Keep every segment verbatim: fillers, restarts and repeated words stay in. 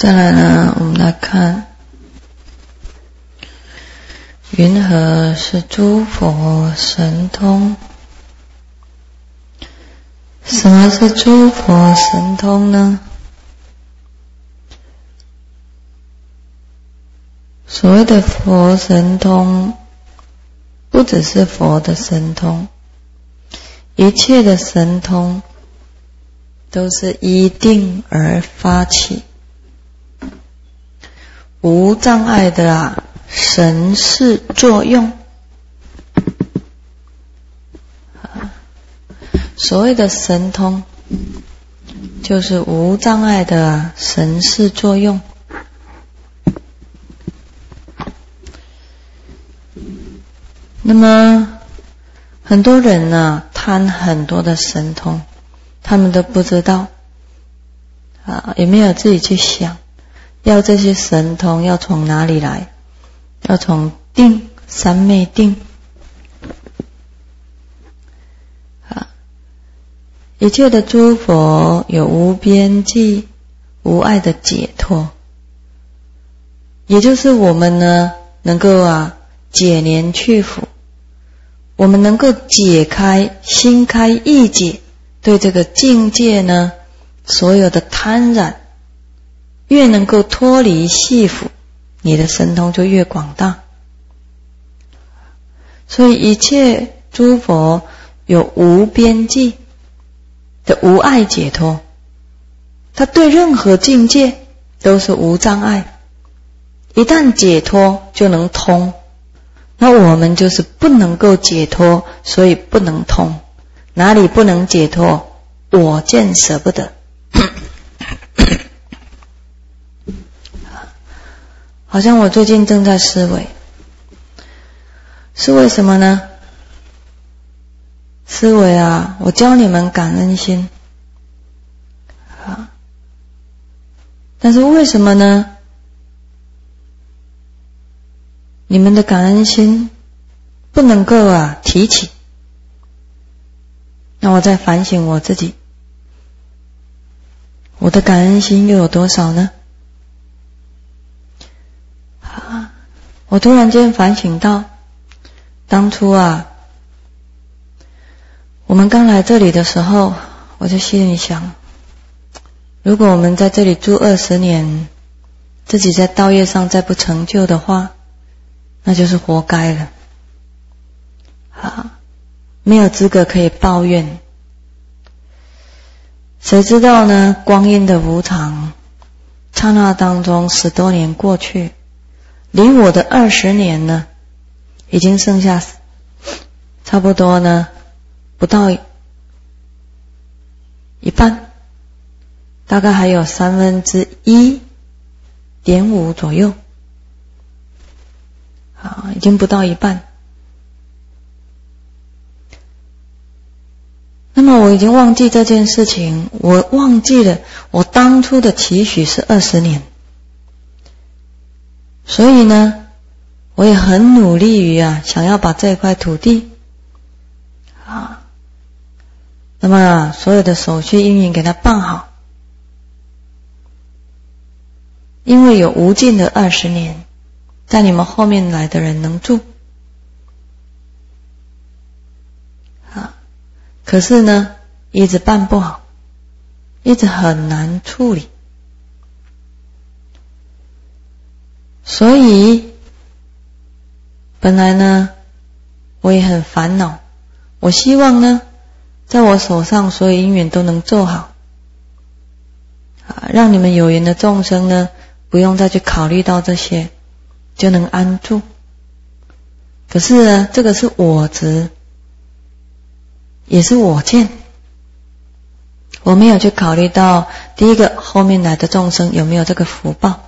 再来呢，我们来看云何是诸佛神通？什么是诸佛神通呢？所谓的佛神通，不只是佛的神通，一切的神通都是依定而发起，无障碍的啊神识作用。所谓的神通，就是无障碍的啊神识作用。那么很多人呢，贪很多的神通，他们都不知道啊，也没有自己去想，要这些神通要从哪里来？要从定，三昧定。啊，一切的诸佛有无边际、无碍的解脱，也就是我们呢，能够啊解黏去腐，我们能够解开心开意解，对这个境界呢，所有的贪染，越能够脱离系缚，你的神通就越广大。所以一切诸佛有无边际的无碍解脱，他对任何境界都是无障碍，一旦解脱就能通。那我们就是不能够解脱，所以不能通。哪里不能解脱？我见舍不得。好像我最近正在思维，是为什么呢？思维啊，我教你们感恩心啊，但是为什么呢？你们的感恩心不能够啊提起。那我在反省我自己，我的感恩心又有多少呢？啊，我突然间反省到，当初啊，我们刚来这里的时候，我就心里想，如果我们在这里住二十年，自己在道业上再不成就的话，那就是活该了。啊，没有资格可以抱怨。谁知道呢？光阴的无常，刹那当中十多年过去，离我的二十年呢，已经剩下差不多呢不到一半，大概还有三分之一点五左右。啊，已经不到一半。那么我已经忘记这件事情，我忘记了我当初的期许是二十年。所以呢，我也很努力于啊，想要把这块土地啊，那么啊所有的手续运营给它办好，因为有无尽的二十年。在你们后面来的人能住啊，可是呢一直办不好，一直很难处理。所以本来呢我也很烦恼，我希望呢在我手上所有因缘都能做好啊，让你们有缘的众生呢不用再去考虑到这些，就能安住。可是呢，这个是我执，也是我见，我没有去考虑到第一个后面来的众生有没有这个福报。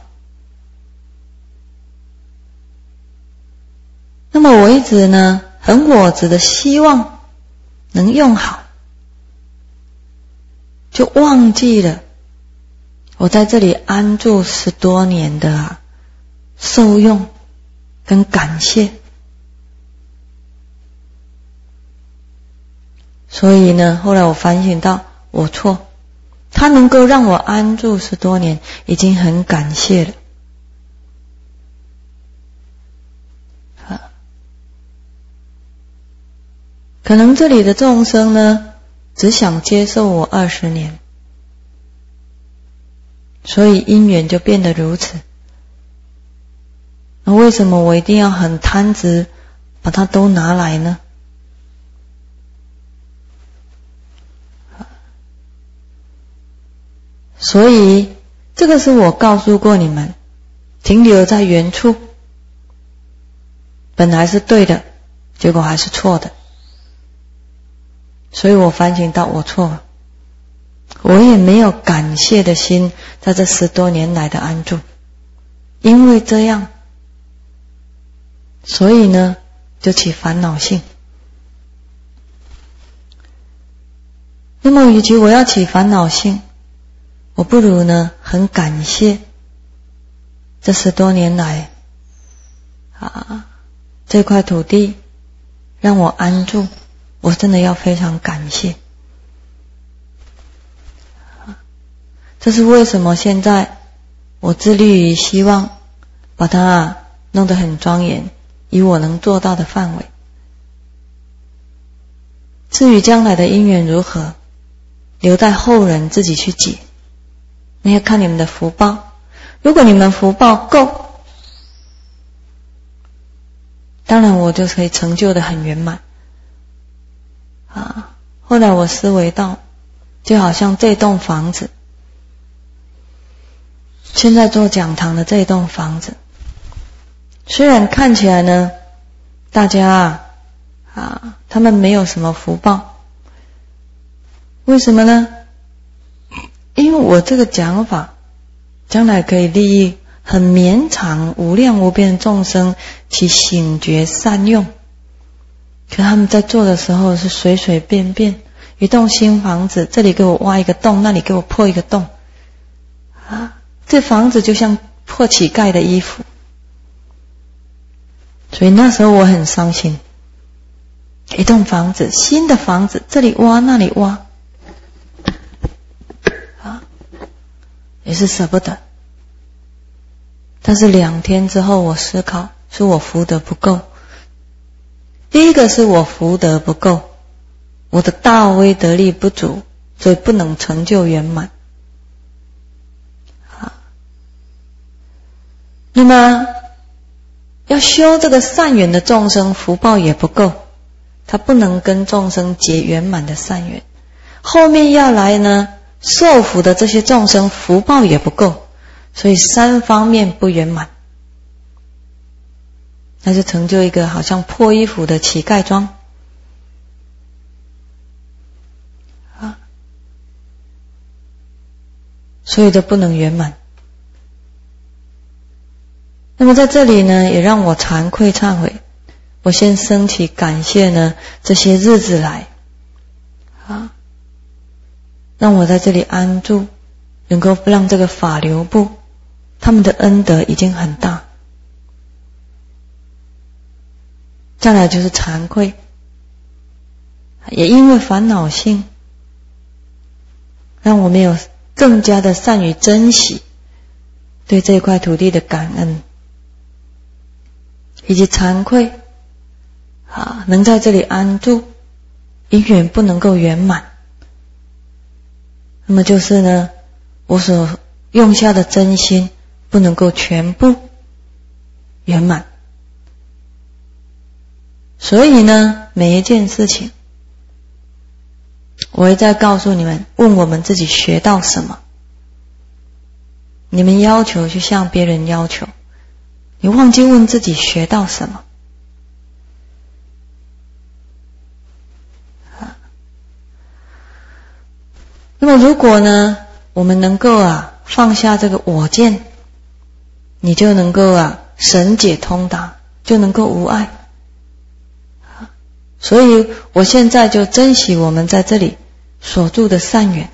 那么我一直呢很我执的希望能用好，就忘记了我在这里安住十多年的啊受用跟感谢。所以呢后来我反省到我错， 他能够让我安住十多年，已经很感谢了。可能这里的众生呢，只想接受我二十年，所以因缘就变得如此。那为什么我一定要很贪执，把它都拿来呢？所以这个是我告诉过你们，停留在原处，本来是对的，结果还是错的。所以我反省到我错了，我也没有感谢的心，在这十多年来的安住，因为这样，所以呢就起烦恼性。那么与其我要起烦恼性，我不如呢很感谢这十多年来啊这块土地让我安住，我真的要非常感谢。这是为什么现在我致力于希望把它啊弄得很庄严，以我能做到的范围。至于将来的因缘如何，留待后人自己去解，那要看你们的福报。如果你们福报够，当然我就可以成就得很圆满啊。后来我思维到，就好像这栋房子，现在做讲堂的这栋房子，虽然看起来呢，大家啊，啊他们没有什么福报，为什么呢？因为我这个讲法将来可以利益很绵长无量无边的众生其醒觉善用，可他们在做的时候是随随便便，一栋新房子，这里给我挖一个洞，那里给我破一个洞啊，这房子就像破乞丐的衣服。所以那时候我很伤心，一栋房子，新的房子，这里挖那里挖啊，也是舍不得。但是两天之后我思考，是我福德不够。第一个是我福德不够，我的大威德力不足，所以不能成就圆满。好，那么要修这个善缘的众生，福报也不够，他不能跟众生结圆满的善缘。后面要来呢，受福的这些众生福报也不够，所以三方面不圆满，那就成就一个好像破衣服的乞丐装啊，所以就不能圆满。那么在这里呢，也让我惭愧忏悔，我先升起感谢呢，这些日子来啊，让我在这里安住，能够让这个法流布，他们的恩德已经很大。再来就是惭愧，也因为烦恼性，让我没有更加的善于珍惜对这块土地的感恩，以及惭愧啊，能在这里安住，因缘不能够圆满。那么就是呢，我所用下的真心不能够全部圆满。所以呢，每一件事情我会再告诉你们，问我们自己学到什么。你们要求去向别人要求，你忘记问自己学到什么。那么如果呢，我们能够啊放下这个我见，你就能够啊神解通达，就能够无碍。所以我现在就珍惜我们在这里所住的善缘。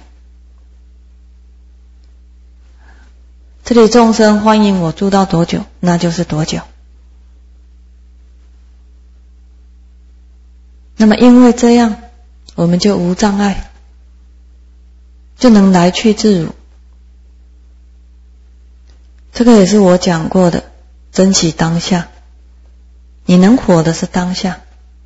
这里众生欢迎我住到多久，那就是多久。那么因为这样，我们就无障碍。 就能来去自如。这个也是我讲过的，珍惜当下。你能活的是当下。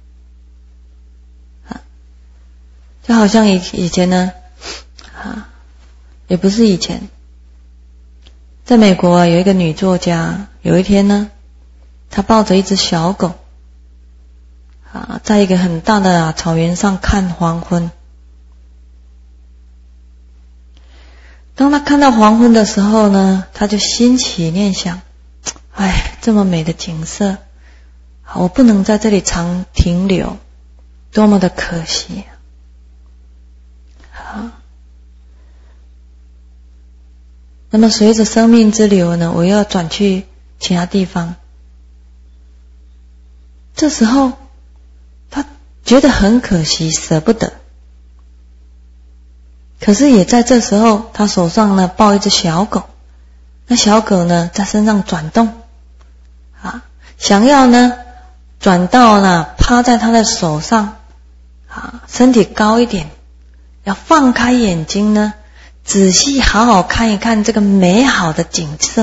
就好像以以前呢，啊，也不是以前，在美国啊，有一个女作家，有一天呢，她抱着一只小狗，啊，在一个很大的、啊、草原上看黄昏。当她看到黄昏的时候呢，她就心起念想，哎，这么美的景色，我不能在这里长停留，多么的可惜啊！好，那么随着生命之流呢，我又要转去其他地方。这时候他觉得很可惜，舍不得。可是也在这时候，他手上呢抱一只小狗，那小狗呢在身上转动，啊，想要呢转到呢趴在他的手上，啊，身体高一点，要放开眼睛呢，仔细好好看一看这个美好的景色。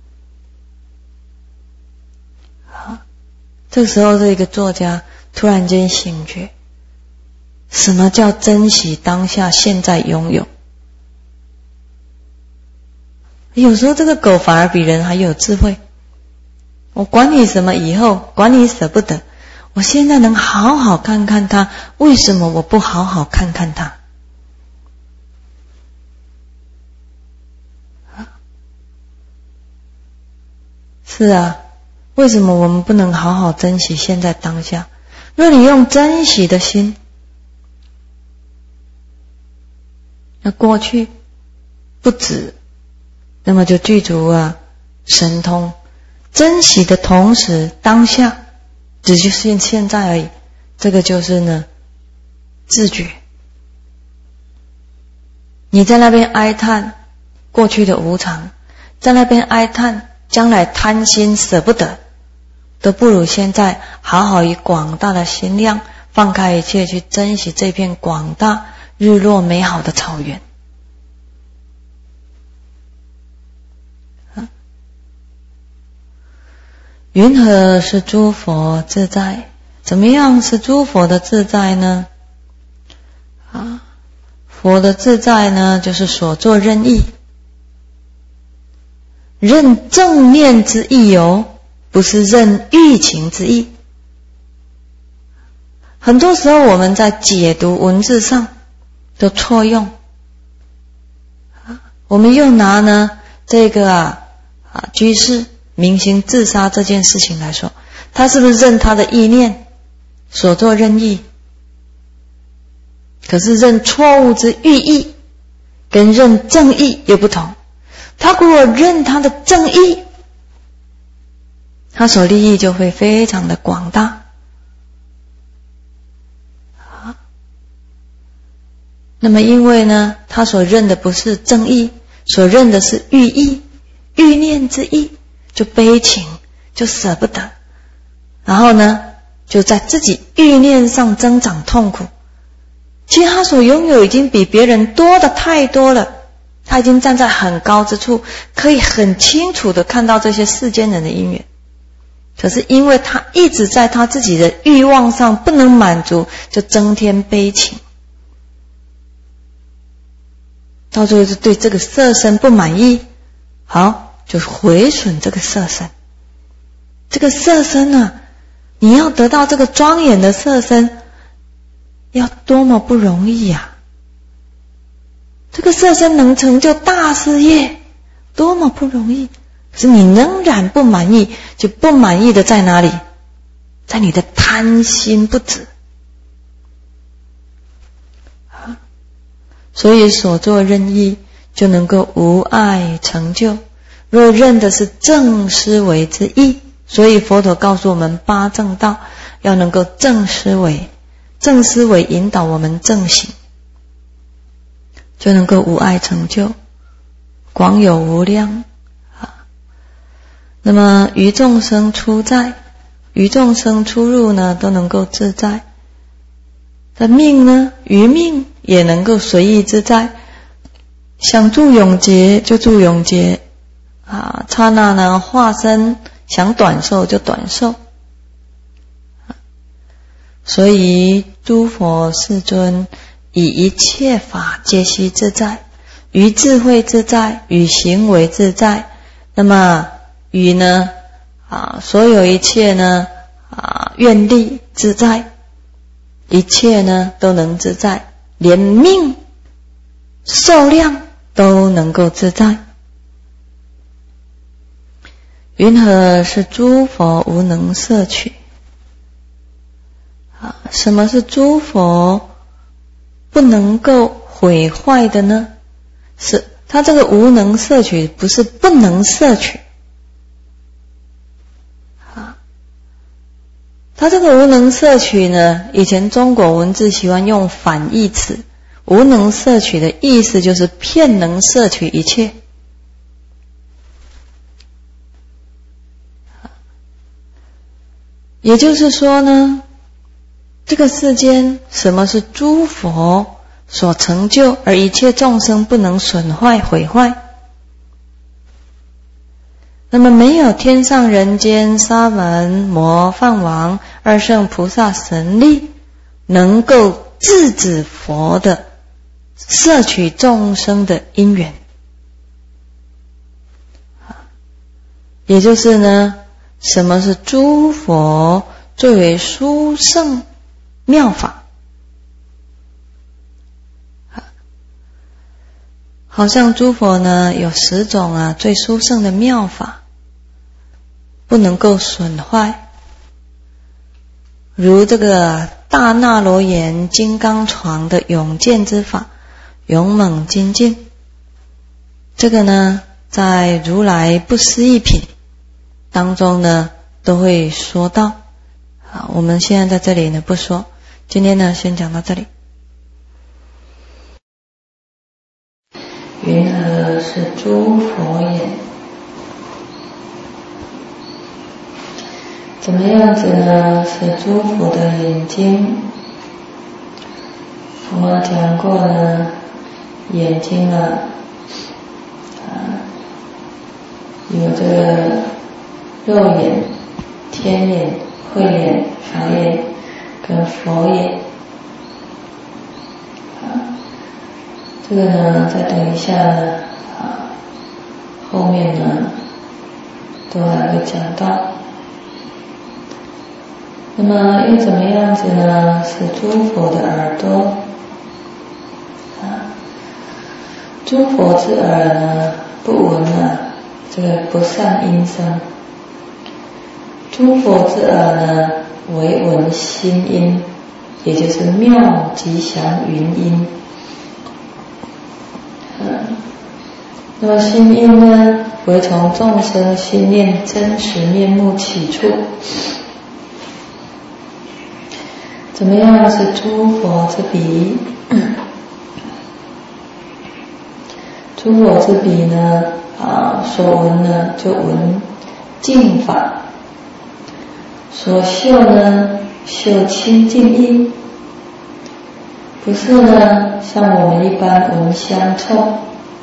啊，这个时候这个作家突然间醒觉，什么叫珍惜当下现在拥有？有时候这个狗反而比人还有智慧。我管你什么以后，管你舍不得，我现在能好好看看它，为什么我不好好看看它？是啊，为什么我们不能好好珍惜现在当下？若你用珍惜的心，那过去不止，那么就具足啊神通。珍惜的同时，当下只就是现在而已，这个就是呢自觉。你在那边哀叹过去的无常，在那边哀叹将来贪心舍不得，都不如现在好好以广大的心量放开一切，去珍惜这片广大日落美好的草原。云何是诸佛自在？怎么样是诸佛的自在呢？啊，佛的自在呢，就是所作任意，任正念之意由，不是任欲情之意。很多时候我们在解读文字上都错用，我们又拿呢这个啊啊居士明星自杀这件事情来说，他是不是任他的意念所作任意？可是任错误之欲意跟任正意又不同。他如果任他的正意，他所利益就会非常的广大。那么因为呢，他所任的不是正意，所任的是欲意，欲念之意，就悲情，就舍不得，然后呢就在自己欲念上增长痛苦。其实他所拥有已经比别人多的太多了，他已经站在很高之处，可以很清楚的看到这些世间人的因缘。可是因为他一直在他自己的欲望上不能满足，就增添悲情，到最后是对这个色身不满意，好，就毁损这个色身。这个色身呢、啊，你要得到这个庄严的色身，要多么不容易呀、啊！这个色身能成就大事业，多么不容易！可是你仍然不满意，就不满意的在哪里？在你的贪心不止。所以所作任意就能够无碍成就。若任的是正思维之意，所以佛陀告诉我们八正道要能够正思维，正思维引导我们正行，就能够无碍成就，广有无量。那么于众生出在，于众生出入呢，都能够自在。的命呢，于命也能够随意自在， 想住永劫就住永劫啊，刹那呢化身想短寿就短寿。所以诸佛世尊以一切法皆悉自在，于智慧自在，于行为自在，那么于呢啊所有一切呢啊愿力自在，一切呢都能自在，连命寿量都能够自在。云何是诸佛无能摄取？啊，什么是诸佛不能够毁坏的呢？是他这个无能摄取，不是不能摄取。啊，他这个无能摄取呢，以前中国文字喜欢用反义词，无能摄取的意思就是遍能摄取一切。也就是说呢，这个世间什么是诸佛所成就，而一切众生不能损坏毁坏？那么没有天上人间沙门摩梵王二圣菩萨神力能够制止佛的摄取众生的因缘。也就是呢，什么是诸佛最为殊胜妙法？好像诸佛呢有十种啊最殊胜的妙法，不能够损坏，如这个大那罗延金刚床的勇健之法，勇猛精进，这个呢在如来不思议品当中呢都会说到。好，我们现在在这里呢不说，今天呢先讲到这里。云何是诸佛也？怎么样子呢？是诸佛的眼睛。我们讲过呢，眼睛啊，啊有这个肉眼、天眼、慧眼、法眼跟佛眼。这个呢，再等一下呢，啊，后面呢都还会讲到。那么又怎么样子呢？是诸佛的耳朵。啊，诸佛之耳呢，不闻啊这个不善音声。诸佛之耳呢，为闻心音，也就是妙吉祥云音。那么心音呢，为从众生心念真实面目起处。怎么样是诸佛之鼻？诸佛之鼻呢，啊，所闻呢就闻净法，所嗅呢嗅清净音，不是呢像我们一般闻香臭。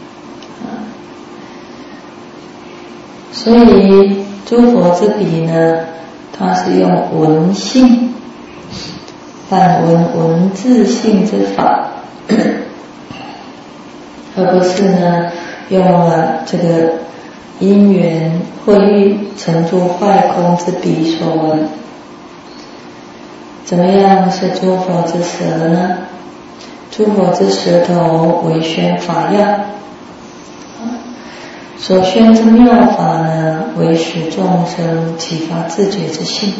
所以诸佛之鼻呢，它是用闻性，梵文文字性之法，而不是呢用了这个因缘慧欲成住坏空之鼻所闻。怎么样是诸佛之舌呢？诸佛之舌头为宣法要，所宣之妙法呢，为使众生启发自觉之性。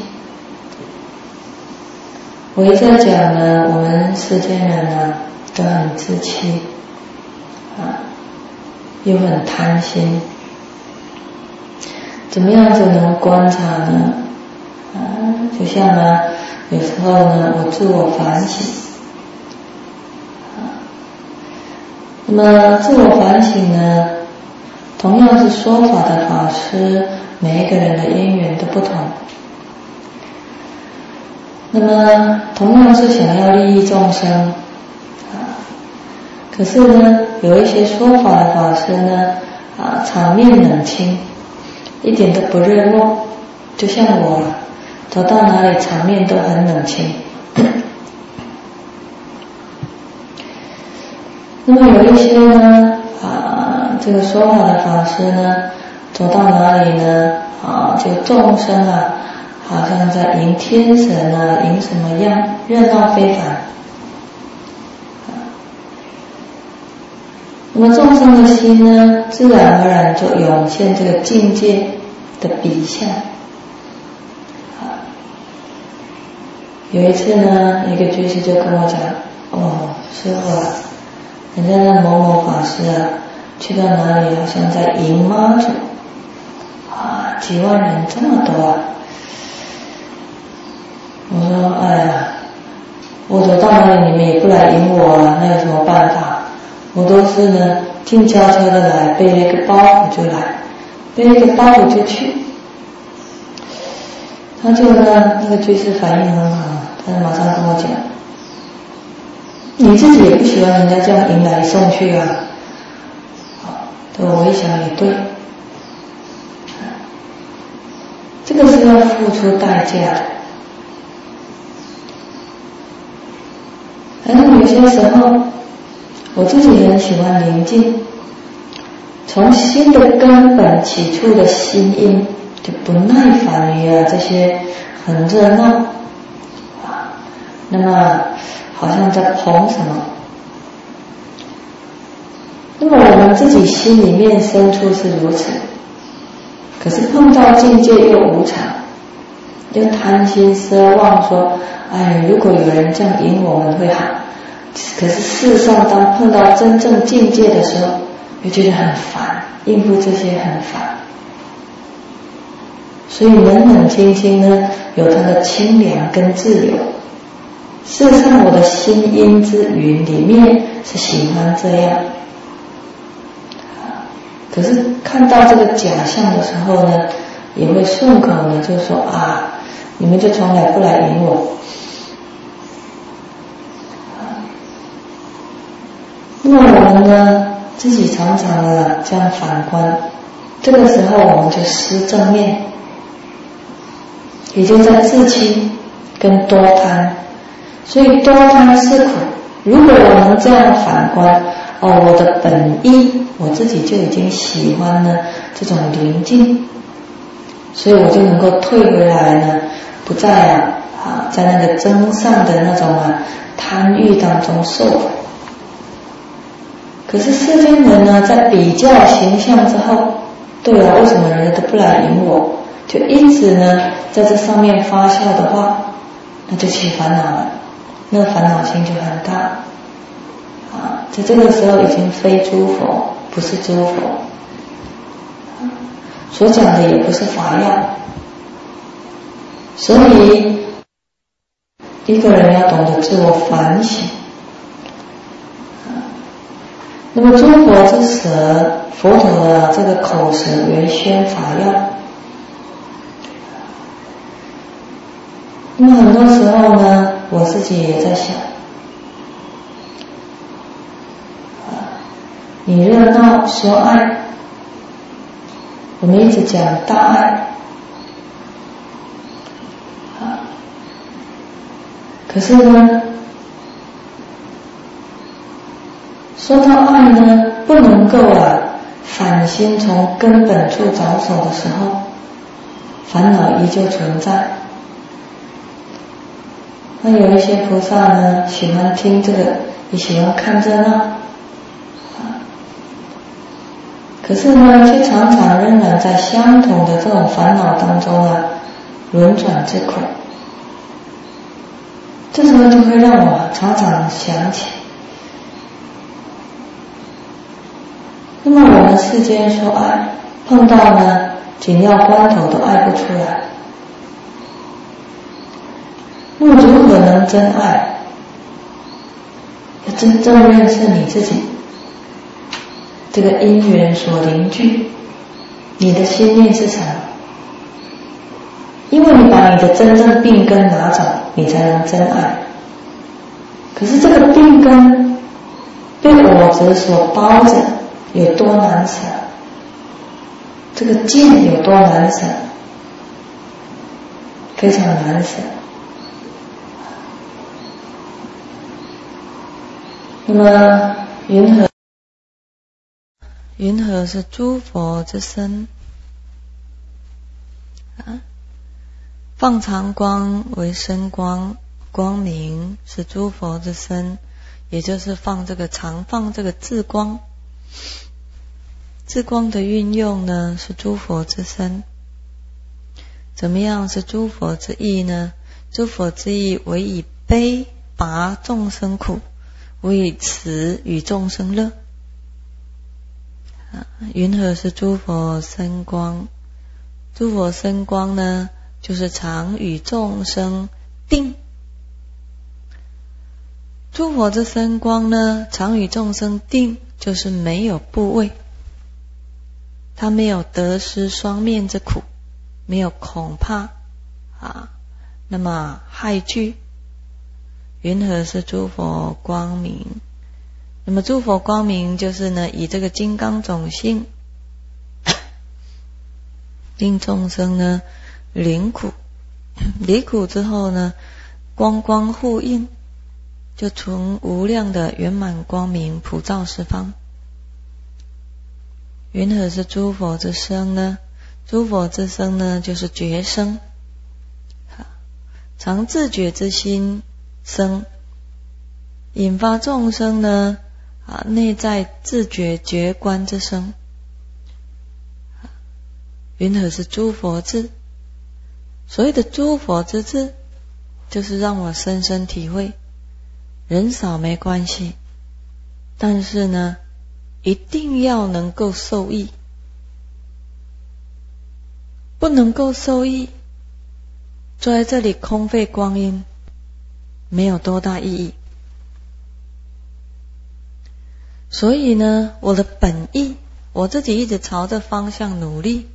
为这讲呢，我们世间人呢都很自欺啊，又很贪心。怎么样子能观察呢？啊，就像呢，有时候呢，我自我反省啊，那么自我反省呢，同样是说法的法师，每一个人的因缘都不同。那么同样是想要利益众生啊， 可是呢，有一些说法的法师呢，啊，场面冷清，一点都不热络，就像我，走到哪里场面都很冷清。那么有一些呢，啊，这个说法的法师呢，走到哪里呢，啊，这个众生啊，好像在迎天神啊，迎什么样，热闹非凡。那么众生的心呢，自然而然就涌现这个境界的比相。有一次呢，一个居士就跟我讲，哦，师父啊，人家那某某法师啊，去到哪里好像在迎妈祖，啊，几万人这么多啊。我说，哎呀，我走到哪里你们也不来迎我啊，那有什么办法？我都是呢，静悄悄的来，背了一个包袱就来，背了一个包袱就去。他就呢，那个居士反应很好，他马上跟我讲，你自己也不喜欢人家这样迎来送去啊。对，我一想也对，这个是要付出代价的。反正有些时候，我自己很喜欢宁静，从心的根本起处的心因，就不耐烦于啊这些很热闹啊，那么好像在捧什么。那么我们自己心里面深处是如此，可是碰到境界又无常，又贪心奢望说，哎，如果有人这样迎我们会好。可是事实上，当碰到真正境界的时候，又觉得很烦，应付这些很烦。所以冷冷清清呢，有它的清凉跟自由。事实上，我的心因之云里面是喜欢这样。可是看到这个假象的时候呢，也会顺口呢就说啊，你们就从来不来迎我。那么我们呢，自己常常呢这样反观，这个时候我们就失正面，也就在自欺跟多贪。所以多贪是苦。如果我能这样反观，哦，我的本意我自己就已经喜欢呢这种宁静，所以我就能够退回来呢，不再啊啊在那个增上的那种啊贪欲当中受苦。可是世间人呢，在比较形象之后，对啊，为什么人家都不来迎我？就一直呢在这上面发酵的话，那就起烦恼了，那烦恼心就很大啊。在这个时候已经非诸佛，不是诸佛，所讲的也不是法药。所以一个人要懂得自我反省。那么诸佛之舌，佛陀的这个口舌为宣法药。那么很多时候呢，我自己也在想，你热闹说爱，我们一直讲大爱，可是呢，说到爱呢，不能够啊反心从根本处着手的时候，烦恼依旧存在。那有一些菩萨呢，喜欢听这个，也喜欢看热闹，可是呢，却常常仍然在相同的这种烦恼当中啊，轮转之苦。这时候就会让我常常想起，那么我们世间说爱，碰到呢紧要关头都爱不出来。那么如何能真爱？要真正认识你自己，这个因缘所凝聚，你的心念是什么？因为你把你的真正病根拿走，你才能真爱。可是这个病根被我执所包着有多难舍，这个见有多难舍，非常难舍。那么云何？云何是诸佛之身？啊，放长光为身光，光明是诸佛之身，也就是放这个常放这个智光。智光的运用呢，是诸佛之身。怎么样是诸佛之意呢？诸佛之意为以悲拔众生苦，为以慈与众生乐。啊，云何是诸佛身光？诸佛身光呢，就是常与众生定。诸佛之身光呢，常与众生定，就是没有怖畏，他没有得失双面之苦，没有恐怕啊，那么害惧。云何是诸佛光明？那么诸佛光明就是呢，以这个金刚种性令众生呢离苦，离苦之后呢，光光互应，就从无量的圆满光明普照十方。云何是诸佛之身呢？诸佛之身呢，就是觉生，常自觉之心生，引发众生呢啊内在自觉觉观之生。云何是诸佛智？所谓的诸佛之智，就是让我深深体会，人少没关系，但是呢，一定要能够受益，不能够受益，坐在这里空费光阴，没有多大意义。所以呢，我的本意，我自己一直朝着方向努力。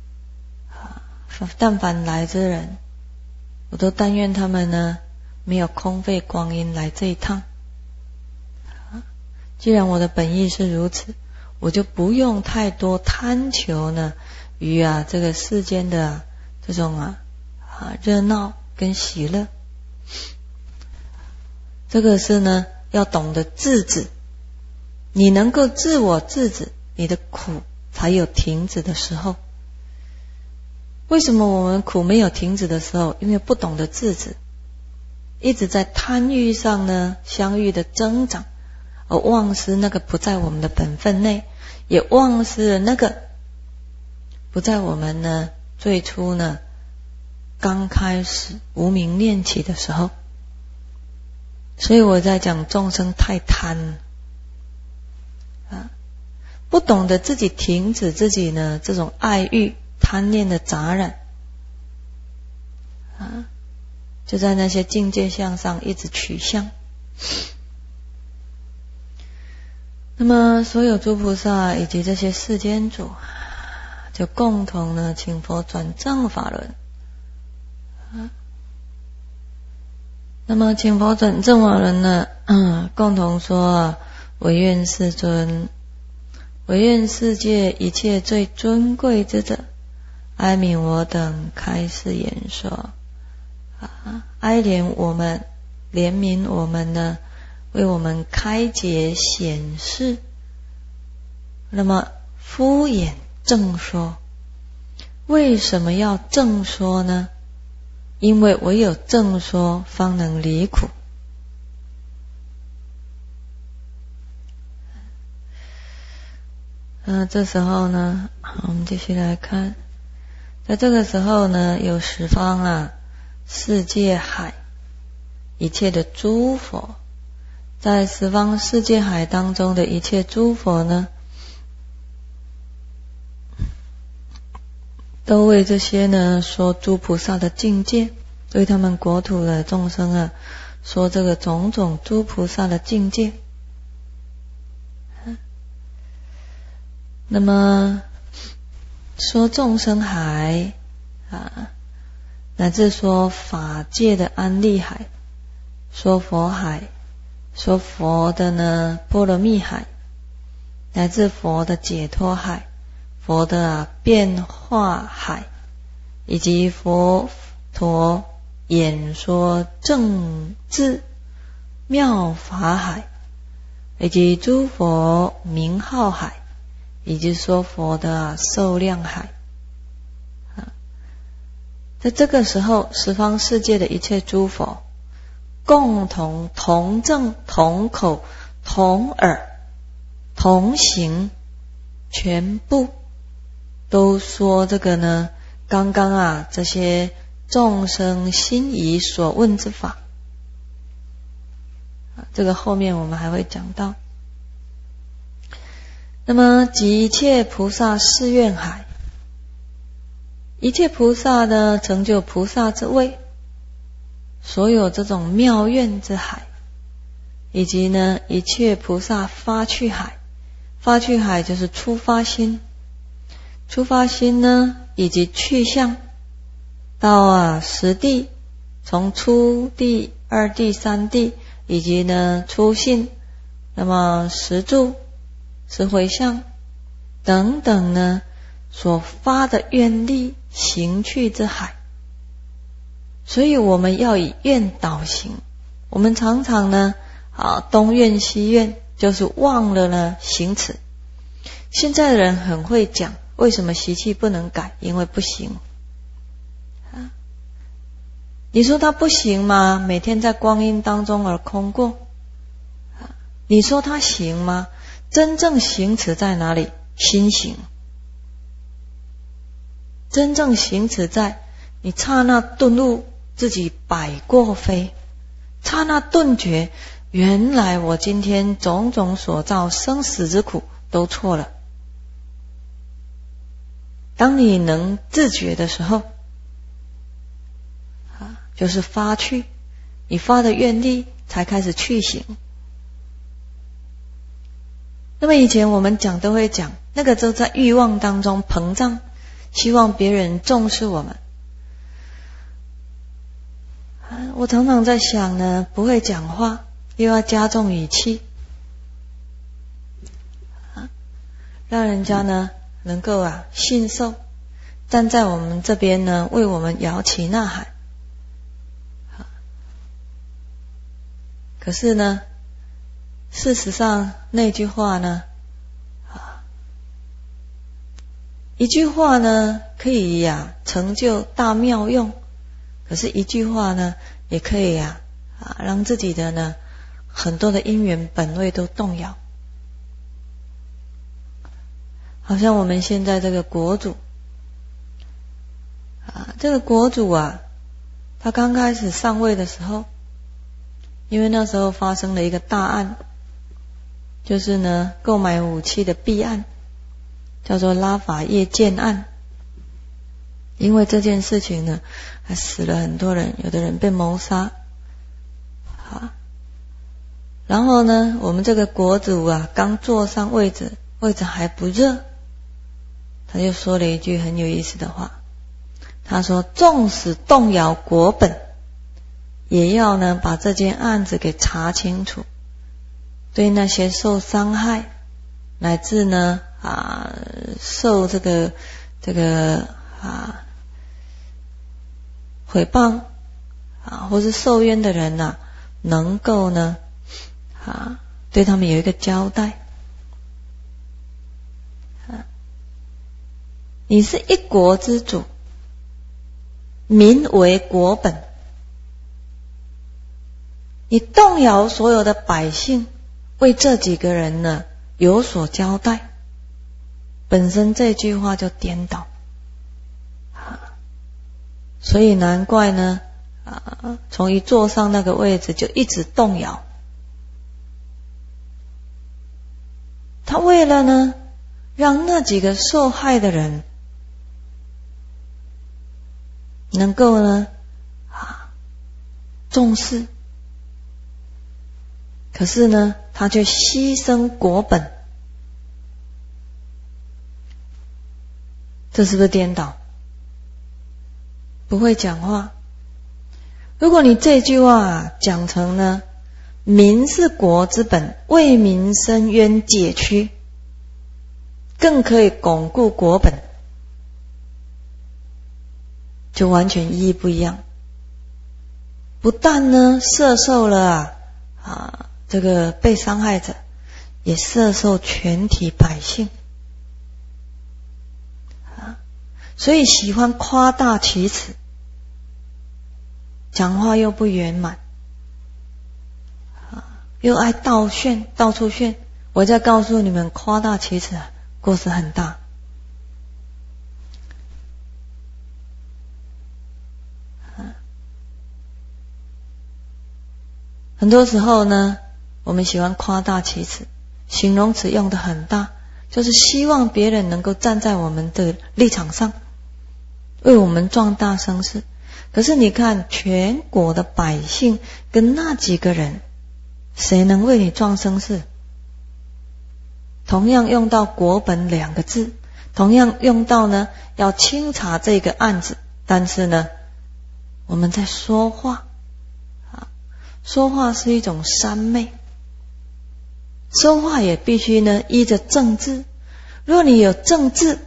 但凡来之人，我都但愿他们呢没有空费光阴来这一趟。既然我的本意是如此，我就不用太多贪求呢于啊这个世间的这种啊啊热闹跟喜乐。这个是呢要懂得制止，你能够自我制止，你的苦才有停止的时候。为什么我们苦没有停止的时候？因为不懂得制止，一直在贪欲上呢相欲的增长，而忘失那个不在我们的本分内，也忘失了那个不在我们呢最初呢刚开始无明念起的时候。所以我在讲众生太贪啊，不懂得自己停止自己呢这种爱欲贪念的杂染啊，就在那些境界相上一直取向。那么所有诸菩萨以及这些世间主，就共同呢请佛转正法轮啊。那么请佛转正法轮呢，嗯，共同说啊，唯愿世尊，唯愿世界一切最尊贵之者，哀悯我等开示言说啊，哀怜我们，怜悯我们呢，为我们开解显示。那么敷衍正说，为什么要正说呢？因为唯有正说方能离苦。那、呃、这时候呢，我们继续来看，在这个时候呢，有十方啊世界海一切的诸佛，在十方世界海当中的一切诸佛呢，都为这些呢说诸菩萨的境界，对他们国土的众生啊说这个种种诸菩萨的境界。那么说众生海啊，乃至说法界的安立海，说佛海，说佛的呢波罗蜜海乃至佛的解脱海、佛的、啊、变化海，以及佛陀演说正智妙法海，以及诸佛名号海，以及说佛的、啊、寿量海。在这个时候，十方世界的一切诸佛共同同证同口同耳同行，全部都说这个呢，刚刚啊这些众生心疑所问之法，这个后面我们还会讲到。那么即一切菩萨誓愿海，一切菩萨呢成就菩萨之位，所有这种妙愿之海，以及呢一切菩萨发去海，发去海就是出发心，出发心呢以及去向到啊十地，从初地、二地、三地，以及呢初信，那么十住、十回向等等呢所发的愿力行去之海。所以我们要以愿导行，我们常常呢啊东愿西愿，就是忘了呢行持。现在的人很会讲，为什么习气不能改？因为不行啊。你说他不行吗？每天在光阴当中而空过啊。你说他行吗？真正行持在哪里？心行。真正行持在你刹那顿悟，自己百过非，刹那顿觉，原来我今天种种所造生死之苦都错了。当你能自觉的时候啊，就是发去，你发的愿力才开始去行。那么以前我们讲都会讲，那个都在欲望当中膨胀，希望别人重视我们。我常常在想呢，不会讲话又要加重语气，让人家呢能够啊信受，站在我们这边呢为我们摇旗呐喊。可是呢事实上那句话呢一句话呢可以呀、啊、成就大妙用，可是一句话呢也可以呀 啊, 啊让自己的呢很多的因缘本位都动摇。好像我们现在这个国主啊，这个国主啊，他刚开始上位的时候，因为那时候发生了一个大案，就是呢购买武器的弊案，叫做拉法叶剑案。因为这件事情呢还死了很多人，有的人被谋杀啊。然后呢我们这个国主啊刚坐上位置，位置还不热，他就说了一句很有意思的话，他说纵使动摇国本，也要呢把这件案子给查清楚，对那些受伤害乃至呢啊受这个这个啊诽谤啊或是受冤的人呐、啊，能够呢啊对他们有一个交代。啊，你是一国之主，民为国本，你动摇所有的百姓，为这几个人呢有所交代，本身这句话就颠倒。所以难怪呢啊，从一坐上那个位置就一直动摇。他为了呢让那几个受害的人能够呢啊重视，可是呢他却牺牲国本，这是不是颠倒？不会讲话。如果你这句话、啊、讲成呢，民是国之本，为民伸冤解屈， 更可以巩固国本，就完全意义不一样。不但呢摄受了啊啊这个被伤害者，也摄受全体百姓啊，所以喜欢夸大其词，讲话又不圆满啊，又爱道炫，到处炫。我再告诉你们，夸大其词啊，过失很大。很多时候呢，我们喜欢夸大其词，形容词用得很大，就是希望别人能够站在我们的立场上，为我们壮大声势。可是你看，全国的百姓跟那几个人，谁能为你壮声势？同样用到国本两个字，同样用到呢要清查这个案子，但是呢我们在说话啊，说话是一种三昧，说话也必须呢依着正字。若你有正字，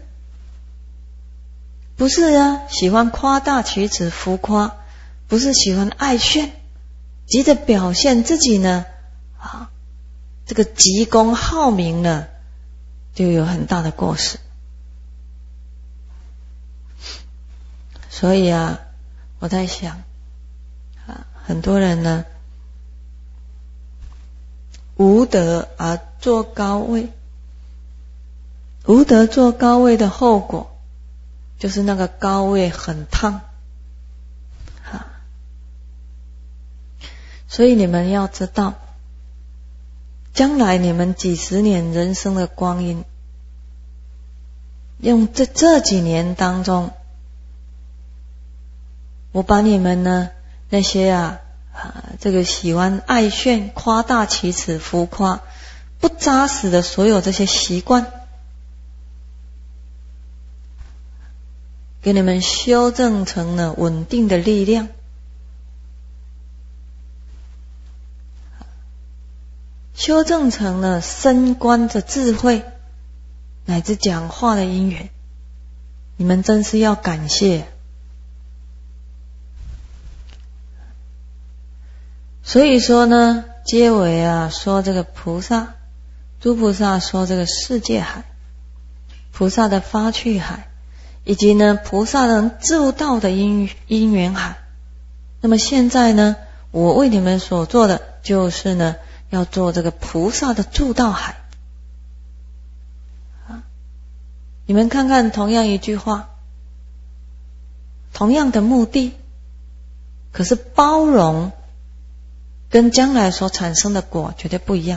不是啊喜欢夸大其词浮夸，不是喜欢爱炫，急着表现自己呢啊这个急功好名呢，就有很大的过失。所以啊我在想啊，很多人呢无德而坐高位，无德坐高位的后果就是那个高位很烫啊。所以你们要知道，将来你们几十年人生的光阴，用这这几年当中，我把你们呢那些啊啊这个喜欢爱炫、夸大其词、浮夸、不扎实的所有这些习惯，给你们修正成了稳定的力量，修正成了升官的智慧，乃至讲话的因缘。你们真是要感谢。所以说呢，结尾啊说这个菩萨，诸菩萨说这个世界海，菩萨的发趣海，以及呢菩萨能助道的因因缘海。那么现在呢，我为你们所做的就是呢要做这个菩萨的助道海啊。你们看看，同样一句话，同样的目的，可是包容跟将来所产生的果绝对不一样。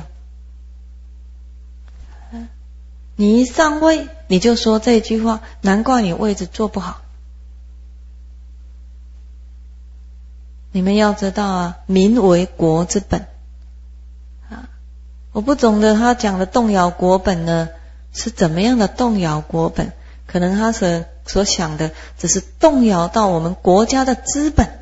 你一上位你就说这句话，难怪你位置做不好。你们要知道啊，民为国之本啊。我不懂得他讲的动摇国本呢是怎么样的动摇国本，可能他所所想的只是动摇到我们国家的资本。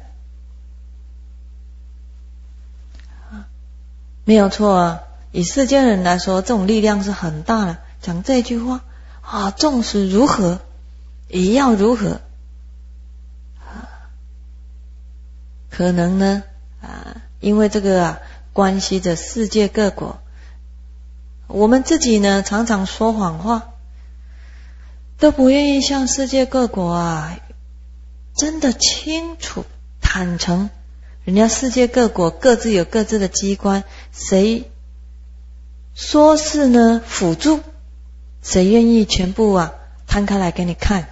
没有错啊，以世间人来说，这种力量是很大的。讲这句话啊，纵使如何也要如何啊，可能呢啊，因为这个啊关系着世界各国，我们自己呢常常说谎话，都不愿意向世界各国啊真的清楚坦诚。人家世界各国各自有各自的机关，谁说是呢辅助，谁愿意全部啊摊开来给你看？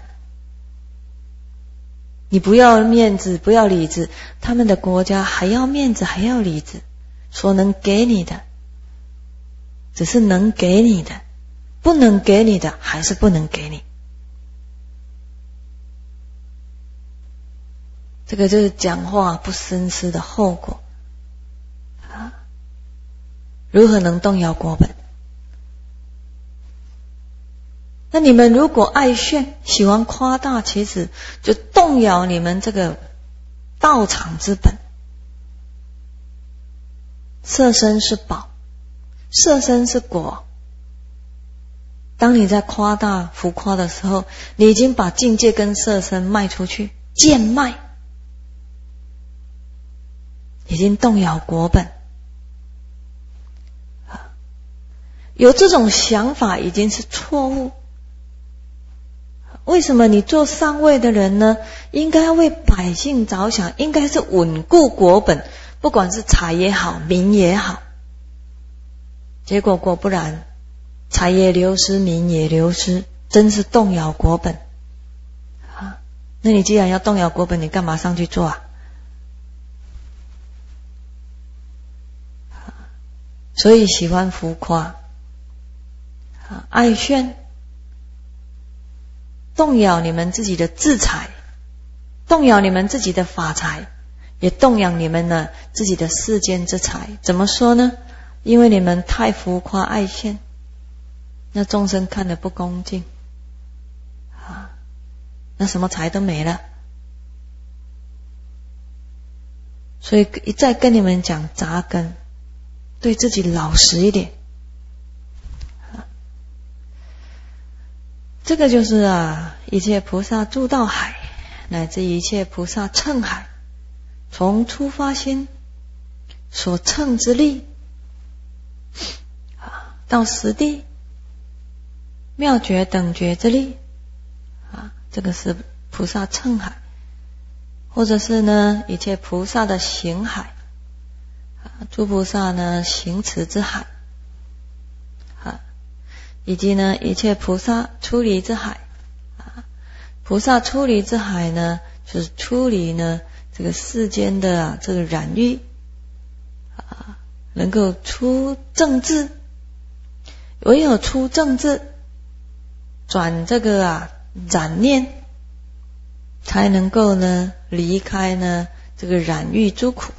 你不要面子，不要里子，他们的国家还要面子，还要里子，所能给你的只是能给你的，不能给你的还是不能给你。这个就是讲话不深思的后果啊！如何能动摇国本？那你们如果爱炫，喜欢夸大其词，就动摇你们这个道场之本。色身是宝，色身是果， 当你在夸大浮夸的时候，你已经把境界跟色身卖出去，贱卖，已经动摇果本。有这种想法已经是错误。为什么你做上位的人呢？应该为百姓着想，应该是稳固国本，不管是财也好，民也好。结果果不然，财也流失，民也流失，真是动摇国本啊！那你既然要动摇国本，你干嘛上去做啊？所以喜欢浮夸，爱炫，动摇你们自己的自财，动摇你们自己的法财，也动摇你们呢自己的世间之财。怎么说呢？因为你们太浮夸爱炫，那众生看得不恭敬啊，那什么财都没了。所以一再跟你们讲扎根，对自己老实一点。这个就是啊，一切菩萨诸道海，乃至一切菩萨乘海，从初发心所乘之力啊，到实地妙觉等觉之力啊，这个是菩萨乘海，或者是呢一切菩萨的行海啊，诸菩萨呢行持之海啊，以及呢一切菩萨出离之海啊。菩萨出离之海呢，就是出离呢这个世间的、啊、这个染欲啊，能够出正智，唯有出正智，转这个啊染念，才能够呢离开呢这个染欲诸苦。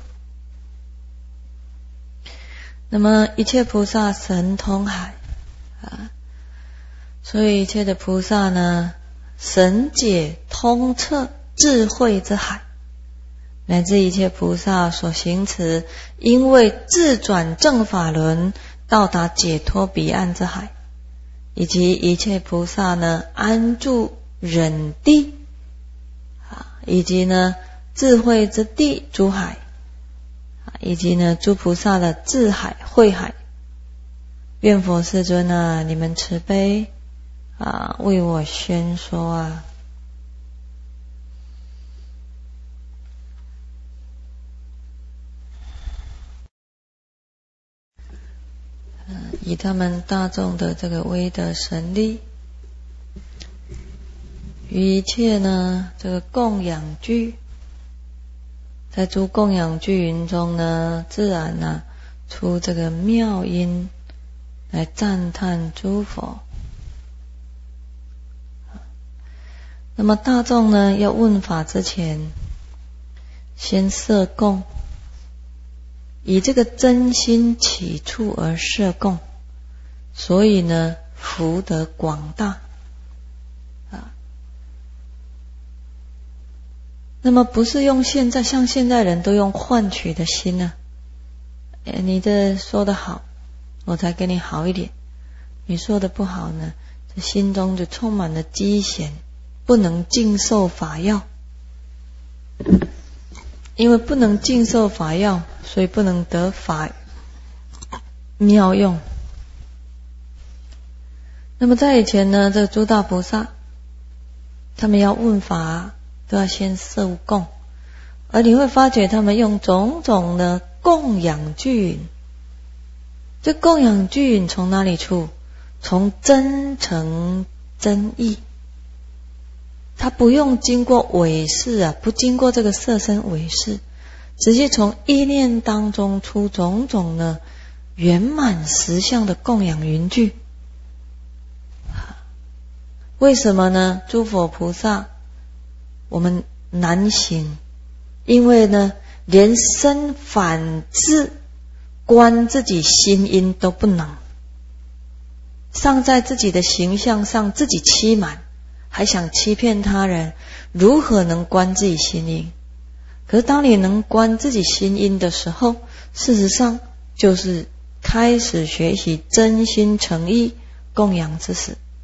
那么一切菩萨神通海啊，所以一切的菩萨呢，神解通彻智慧之海，乃至一切菩萨所行持，因为自转正法轮，到达解脱彼岸之海，以及一切菩萨呢安住忍地啊，以及呢智慧之地诸海，以及呢诸菩萨的智海慧海。愿佛世尊啊，你们慈悲啊，为我宣说啊。以他们大众的这个威德神力，于一切呢这个供养具，在诸供养具云中呢，自然呢、啊、出这个妙音来赞叹诸佛。那么大众呢要问法之前，先设供，以这个真心起处而设供，所以呢福德广大啊。那么不是用现在像现在人都用换取的心呢、啊，你这说得好，我才给你好一点；你说的不好呢，这心中就充满了讥嫌，不能尽受法要。因为不能尽受法要，所以不能得法妙用。那么在以前呢，这个诸大菩萨他们要问法，都要先设供，而你会发觉他们用种种的供养具云。这供养具云从哪里出？从真诚真意，他不用经过伪饰啊，不经过这个色身伪饰，直接从意念当中出种种呢圆满实相的供养云具。为什么呢？诸佛菩萨我们难行，因为呢连身反自观自己心因都不能，尚在自己的形象上自己欺瞒，还想欺骗他人，如何能观自己心因？可是当你能观自己心因的时候，事实上就是开始学习真心诚意供养之时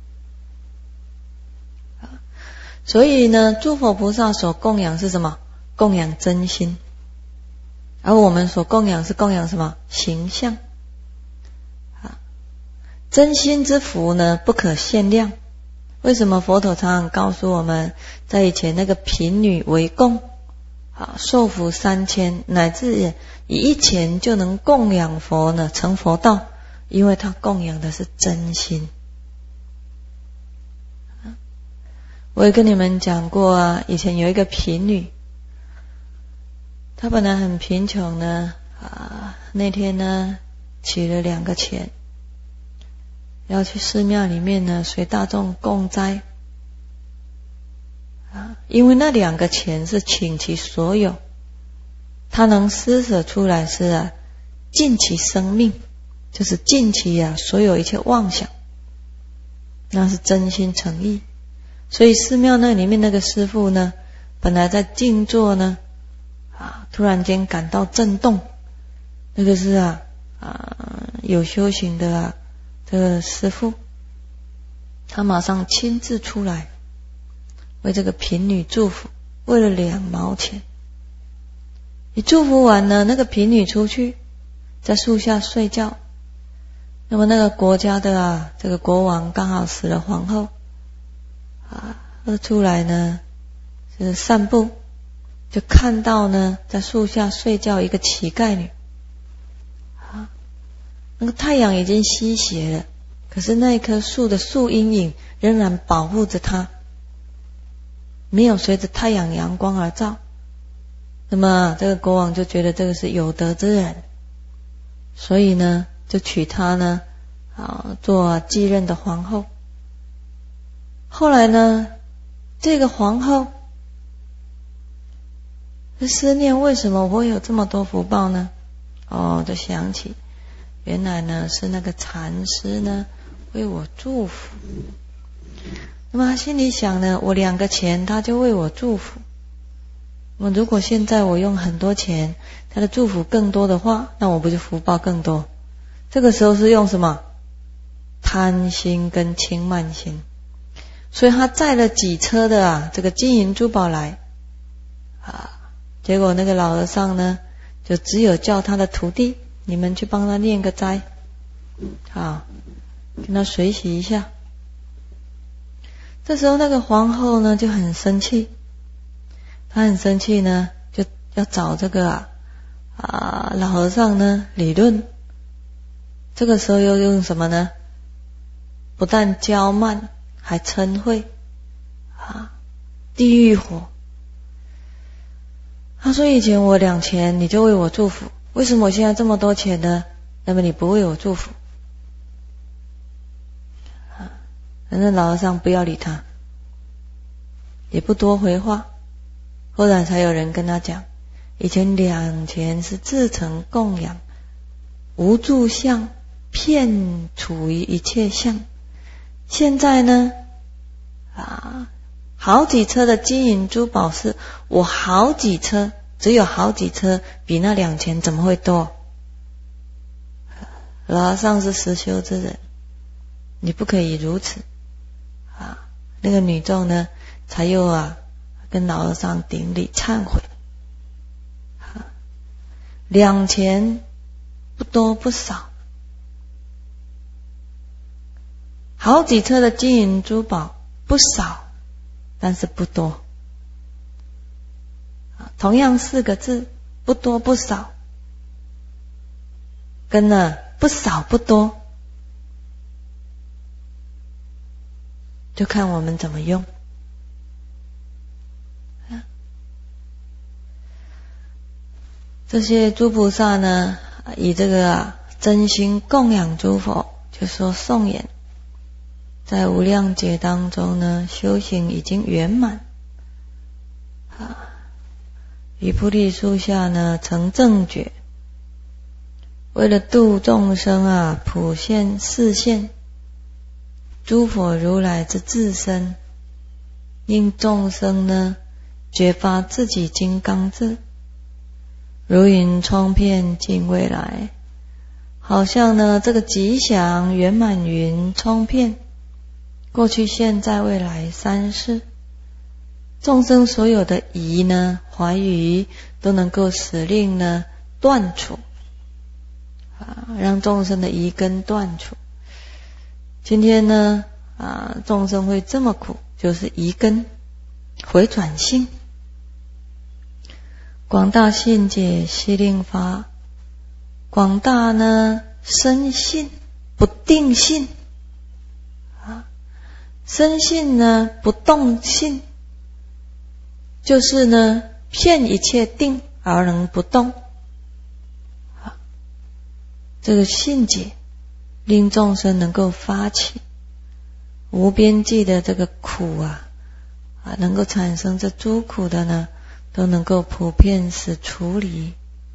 所以呢，诸佛菩萨所供养是什么？供养真心。而我们所供养是供养什么？形象。啊，真心之福呢，不可限量。为什么佛陀常常告诉我们，在以前那个贫女为供，啊，受福三千，乃至以一钱就能供养佛呢，成佛道，因为他供养的是真心。我也跟你们讲过啊，以前有一个贫女，她本来很贫穷呢，啊，那天呢取了两个钱，要去寺庙里面呢随大众共斋，啊，因为那两个钱是倾其所有，她能施舍出来是啊，尽其生命，就是尽其啊所有一切妄想，那是真心诚意。所以寺庙那里面那个师父呢，本来在静坐呢，啊，突然间感到震动，那个是啊啊有修行的啊这个师父，他马上亲自出来为这个贫女祝福，为了两毛钱。一祝福完呢，那个贫女出去在树下睡觉，那么那个国家的啊这个国王刚好死了皇后啊，出来呢就是散步，就看到呢在树下睡觉一个乞丐女啊，那个太阳已经西斜了，可是那一棵树的树阴影仍然保护着她，没有随着太阳阳光而照。那么这个国王就觉得这个是有德之人，所以呢就娶她呢啊做继任的皇后。后来呢，这个皇后思念为什么我会有这么多福报呢？哦，就想起原来呢是那个禅师呢为我祝福。那么他心里想呢，我两个钱他就为我祝福，那么如果现在我用很多钱，他的祝福更多的话，那我不就福报更多？这个时候是用什么？贪心跟轻慢心。所以他载了几车的啊这个金银珠宝来啊，结果那个老和尚呢就只有叫他的徒弟，你们去帮他念个斋，好，跟他随喜一下。这时候那个皇后呢就很生气，她很生气呢，就要找这个啊, 啊老和尚呢理论。这个时候又用什么呢？不但骄慢，还嗔恚啊，地狱火。他说以前我两钱你就为我祝福，为什么我现在这么多钱呢？那么你不为我祝福啊？反正老和尚不要理他，也不多回话。后来才有人跟他讲，以前两钱是自成供养，无住相，遍处于一切相。现在呢啊，好几车的金银珠宝是我好几车，只有好几车，比那两钱怎么会多？老和尚是实修之人，你不可以如此啊！那个女众呢，才又啊跟老和尚顶礼忏悔。啊，两钱不多不少，好几车的金银珠宝不少，但是不多。同样四个字，不多不少，跟呢不少不多，就看我们怎么用。这些诸菩萨呢，以这个、啊、真心供养诸佛，就说颂言，在无量劫当中呢，修行已经圆满啊。于菩提树下呢，成正觉，为了度众生啊，普现示现诸佛如来之自身，令众生呢觉发自己金刚智，如云冲遍尽未来。好像呢这个吉祥圆满云冲遍过去现在未来三世， 众生所有的疑呢、怀疑都能够使令呢断除啊，让众生的疑根断除。今天呢啊，众生会这么苦，就是疑根回转性。广大信解悉令发，广大呢深信不定信啊，深信呢不动信，就是呢骗一切定而能不动啊，这个信解令众生能够发起无边际的这个苦啊啊，能够产生这诸苦的呢，都能够普遍使处理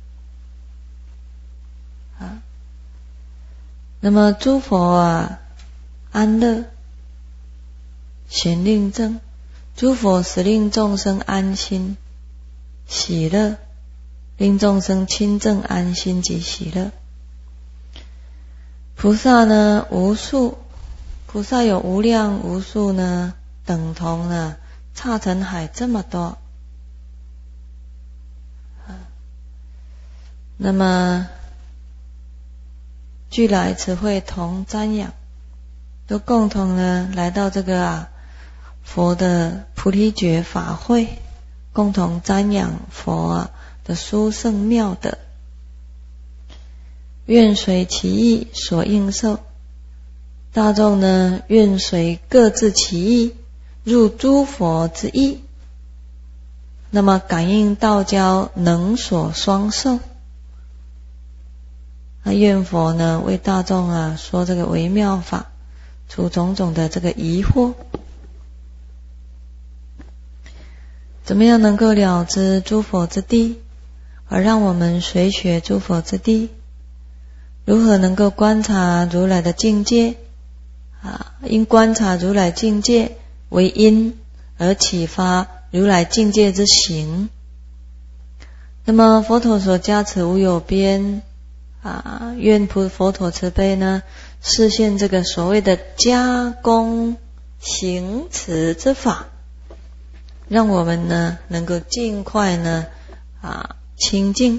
啊。那么诸佛啊安乐显令正，诸佛使令众生安心喜乐，令众生亲正安心及喜乐。菩萨呢无数，菩萨有无量无数呢，等同呢刹尘海这么多。那么俱来此会同瞻仰，都共同呢来到这个啊佛的菩提觉法会，共同瞻仰佛啊的殊胜妙德。愿随其意所应受，大众呢愿随各自其意入诸佛之意，那么感应道交能所双受。那愿佛呢为大众啊说这个微妙法，除种种的这个疑惑。怎么样能够了知诸佛之地，而让我们随学诸佛之地？如何能够观察如来的境界啊？因观察如来境界为因，而启发如来境界之行。那么佛陀所加持无有边啊，愿菩佛陀慈悲呢，示现这个所谓的加工行持之法，让我们呢能够尽快呢啊清净。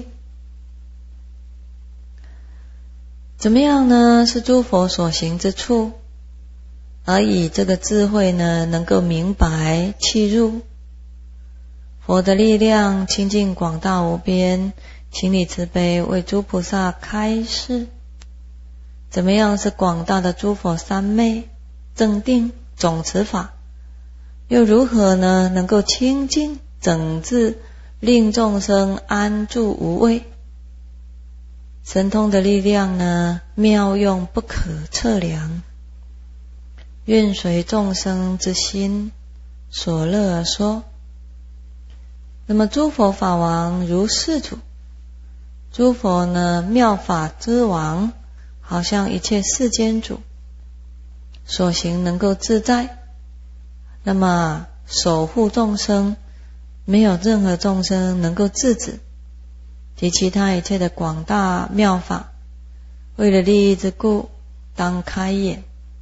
怎么样呢？是诸佛所行之处，而以这个智慧呢，能够明白契入。佛的力量清净广大无边，请你慈悲为诸菩萨开示。怎么样是广大的诸佛三昧正定总持法？又如何呢？能够清净整治，令众生安住无畏？神通的力量呢，妙用不可测量。愿随众生之心所乐而说。那么诸佛法王如是主，诸佛呢妙法之王，好像一切世间主，所行能够自在，那么守护众生，没有任何众生能够制止。及其他一切的广大妙法，为了利益之故，当开眼。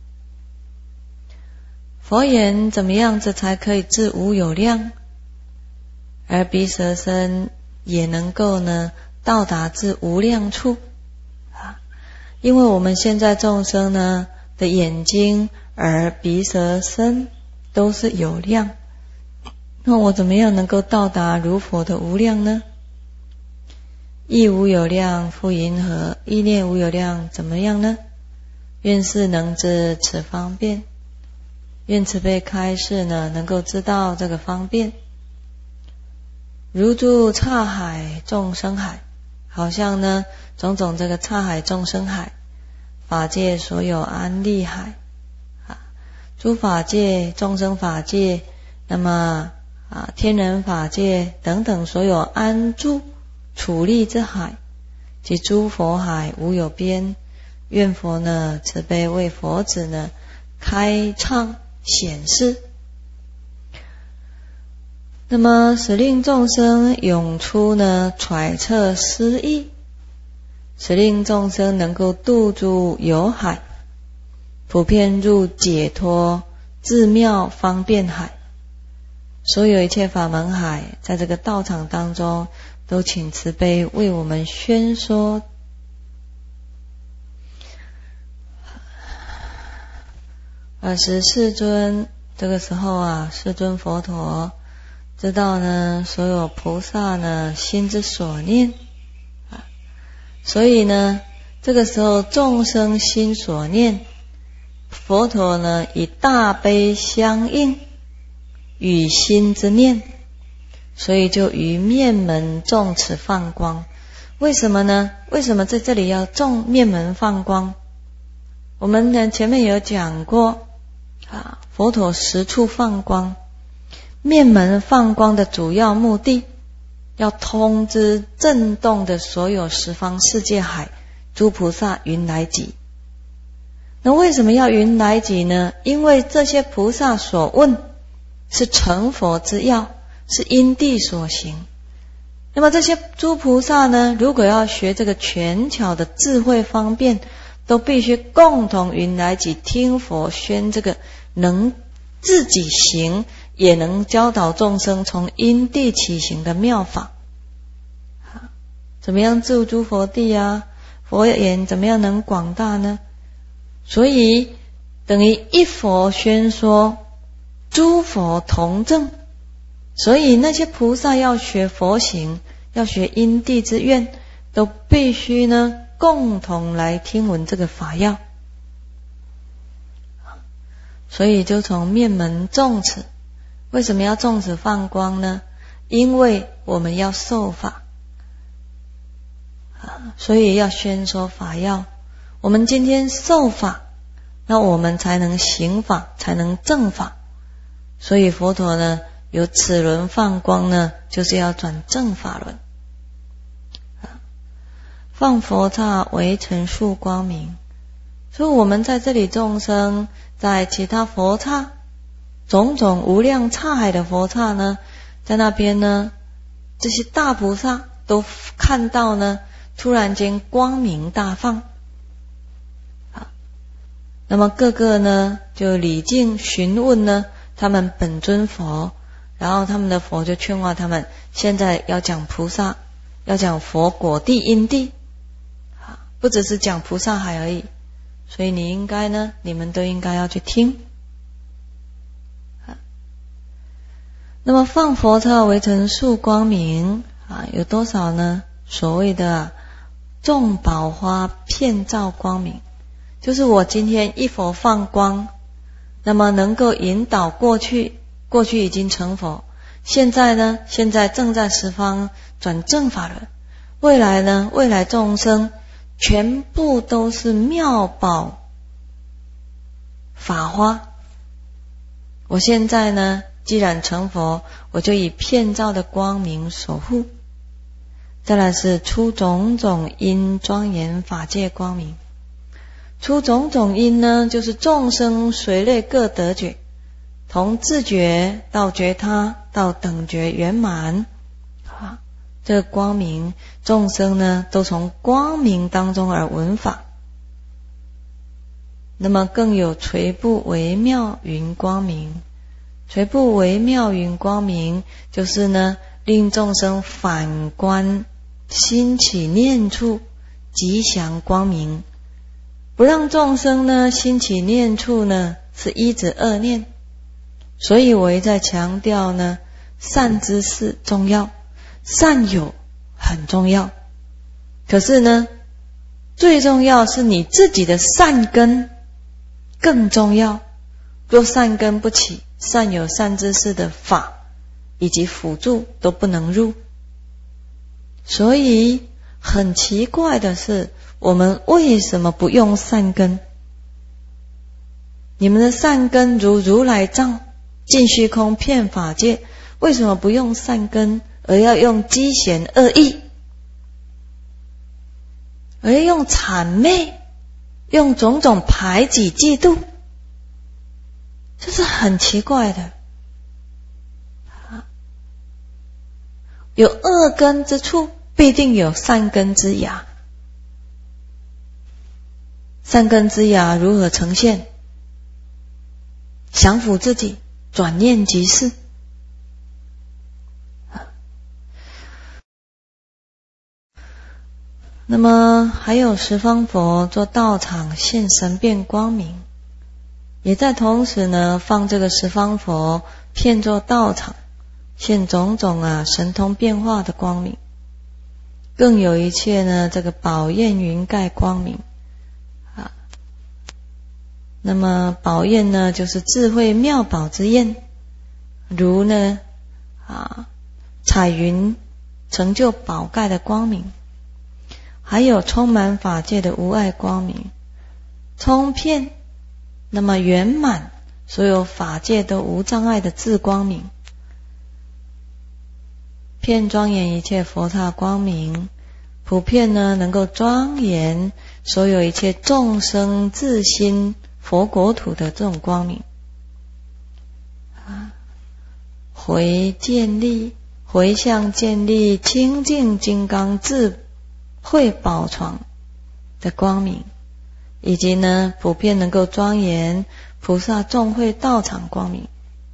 佛言怎么样子才可以自无有量，而鼻舌身也能够呢到达至无量处啊？因为我们现在众生呢的眼睛、耳、鼻、舌、身都是有量，那我怎么样能够到达如佛的无量呢？意无有量复云何？意念无有量怎么样呢？愿是能知此方便，愿慈悲开示呢，能够知道这个方便。如诸刹海众生海，好像呢种种这个刹海众生海，法界所有安立海啊，诸法界众生法界，那么啊天人法界等等所有安住处立之海，及诸佛海无有边。愿佛呢慈悲为佛子呢开唱显示，那么使令众生涌出呢揣测思议，使令众生能够渡诸有海，普遍入解脱自妙方便海。 所有一切法门海，在这个道场当中，都请慈悲为我们宣说。尔时世尊，这个时候啊，世尊佛陀知道呢，所有菩萨呢心之所念啊，所以呢，这个时候众生心所念，佛陀呢以大悲相应，与心之念，所以就于面门众此放光。为什么呢？为什么在这里要众面门放光？我们呢前面有讲过啊，佛陀十处放光，面门放光的主要目的，要通知震动的所有十方世界海诸菩萨云来集。那为什么要云来集呢？因为这些菩萨所问是成佛之要，是因地所行。那么这些诸菩萨呢，如果要学这个权巧的智慧方便，都必须共同云来集听佛宣这个能自己行，也能教导众生从因地起行的妙法。怎么样住诸佛地啊？佛言怎么样能广大呢？所以等于一佛宣说，诸佛同证。所以那些菩萨要学佛行，要学因地之愿，都必须呢共同来听闻这个法要。所以就从面门众此。为什么要众此放光呢？因为我们要受法，所以要宣说法要。我们今天受法，那我们才能行法，才能正法。所以佛陀呢有此轮放光呢，就是要转正法轮。放佛刹为成数光明。所以我们在这里众生，在其他佛刹，种种无量刹海的佛刹呢，在那边呢，这些大菩萨都看到呢，突然间光明大放。那么各个呢就礼敬询问呢他们本尊佛，然后他们的佛就劝化他们，现在要讲菩萨，要讲佛果地因地，不只是讲菩萨海而已。所以你应该呢，你们都应该要去听。那么放佛刹为成数光明啊，有多少呢？所谓的、啊、众宝花遍照光明，就是我今天一佛放光，那么能够引导过去，过去已经成佛，现在呢，现在正在十方转正法轮，未来呢，未来众生全部都是妙宝法花。我现在呢，既然成佛，我就以遍照的光明守护。再来是出种种因庄严法界光明。出种种因呢，就是众生随类各得觉，从自觉到觉他到等觉圆满啊，这个光明众生呢都从光明当中而闻法。那么更有垂布微妙云光明。垂布微妙云光明，就是呢令众生反观心起念处吉祥光明，不让众生呢心起念处呢是一指恶念。所以我一再强调呢，善知识重要，善友很重要，可是呢最重要是你自己的善根更重要。若善根不起，善友善知识的法以及辅助都不能入。所以很奇怪的是，我们为什么不用善根？你们的善根如如来藏尽虚空遍法界，为什么不用善根，而要用积嫌恶意，而要用谄媚，用种种排挤嫉妒？这是很奇怪的。有恶根之处，必定有善根之芽。善根之芽如何呈现？降伏自己，转念即是。 那么还有十方佛做道场现神变光明，也在同时呢放这个十方佛遍作道场现种种啊神通变化的光明，更有一切呢这个宝焰云盖光明啊。那么宝焰呢就是智慧妙宝之焰，如呢啊彩云成就宝盖的光明，还有充满法界的无碍光明，充遍那么圆满所有法界都无障碍的智光明，遍庄严一切佛刹光明，普遍呢能够庄严所有一切众生自心佛国土的这种光明啊，回建立回向建立清净金刚智慧宝床的光明，以及呢普遍能够庄严菩萨众会道场光明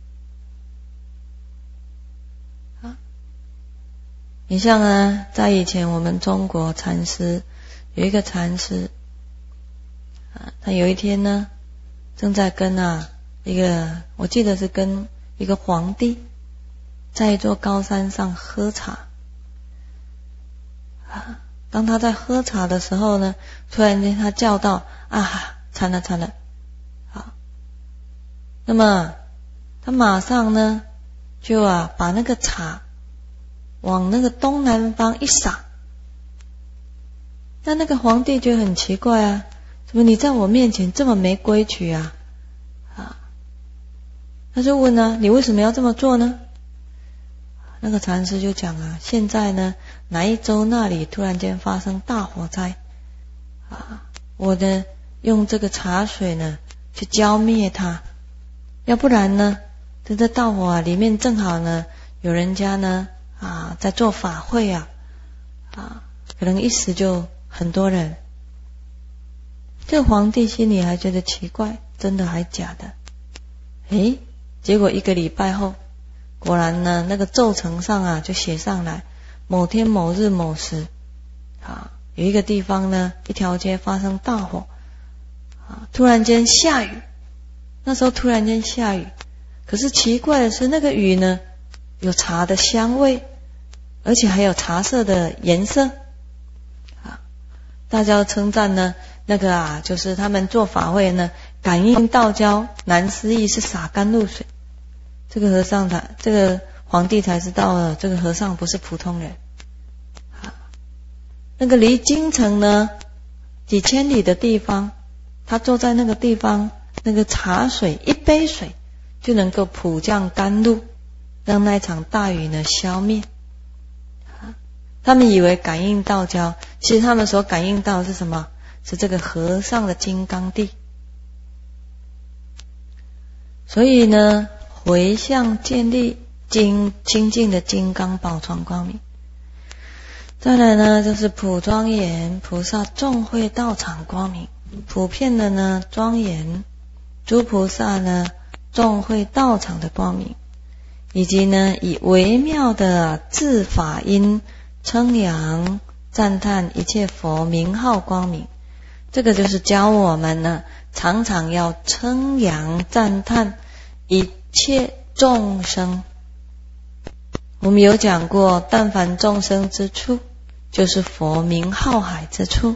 啊。你像呢在以前我们中国禅师有一个禅师啊，他有一天呢正在跟啊一个我记得是跟一个皇帝在一座高山上喝茶啊。当他在喝茶的时候呢，突然间他叫道啊，惨了惨了啊！那么他马上呢就啊把那个茶往那个东南方一撒。那那个皇帝就很奇怪啊，怎么你在我面前这么没规矩啊？啊，他就问啊，你为什么要这么做呢？那个禅师就讲啊，现在呢哪一州那里突然间发生大火灾啊，我呢用这个茶水呢去浇灭它，要不然呢这这大火啊里面正好呢有人家呢啊在做法会啊啊，可能一时就很多人。这个皇帝心里还觉得奇怪，真的还假的？诶，结果一个礼拜后，果然呢那个奏呈上啊就写上来，某天某日某时啊，有一个地方呢一条街发生大火啊，突然间下雨。那时候突然间下雨，可是奇怪的是那个雨呢有茶的香味，而且还有茶色的颜色啊。大家称赞呢那个啊就是他们做法会呢感应道交难思议，是洒甘露水。这个和尚才这个皇帝才知道了，这个和尚不是普通人啊。那个离京城呢几千里的地方，他坐在那个地方，那个茶水一杯水就能够普降甘露，让那场大雨呢消灭啊。他们以为感应道交，其实他们所感应到的是什么？是这个和尚的金刚地。所以呢回向建立精清净的金刚宝床光明。再来呢就是普庄严菩萨众会道场光明，普遍的呢庄严诸菩萨呢众会道场的光明，以及呢以微妙的智法音称扬赞叹一切佛名号光明。这个就是教我们呢常常要称扬赞叹一切众生。我们有讲过，但凡众生之处，就是佛名号海之处。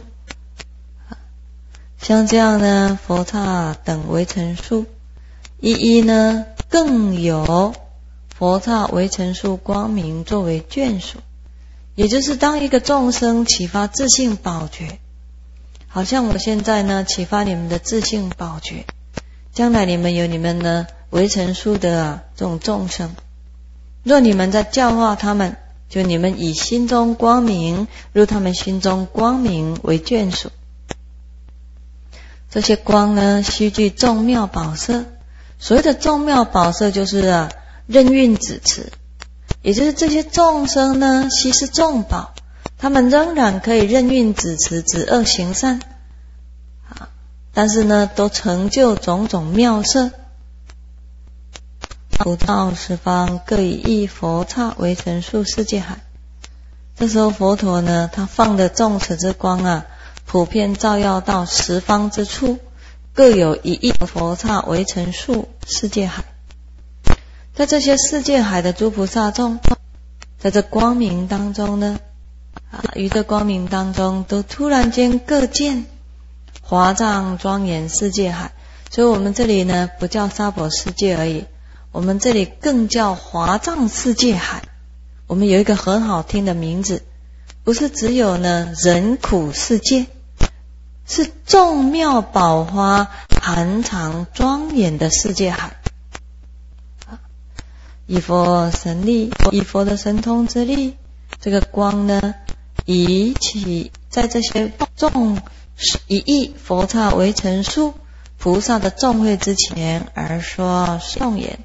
像这样呢，佛刹等为陈数，一一呢更有佛刹为陈数光明作为眷属。也就是当一个众生启发自性宝觉，好像我现在呢启发你们的自性宝觉，将来你们有你们呢为陈数的、啊、这种众生，若你们在教化他们，就你们以心中光明入他们心中光明为眷属。这些光呢须具众妙宝色，所谓的众妙宝色就是啊任运子持，也就是这些众生呢悉是众宝，他们仍然可以任运子持，止恶行善啊，但是呢都成就种种妙色。普照十方各以一佛刹为陈数世界海， 这时候佛陀呢，他放的众持之光啊，普遍照耀到十方之处，各有一亿佛刹围成数世界海。在这些世界海的诸菩萨众，在这光明当中呢，啊，于这光明当中，都突然间各见华藏庄严世界海。所以我们这里呢，不叫娑婆世界而已，我们这里更叫华藏世界海。我们有一个很好听的名字，不是只有呢人苦世界，是众妙宝花含藏庄严的世界海。以佛神力，以佛的神通之力，这个光呢，以起在这些众一亿佛刹围成数菩萨的众会之前而说颂言。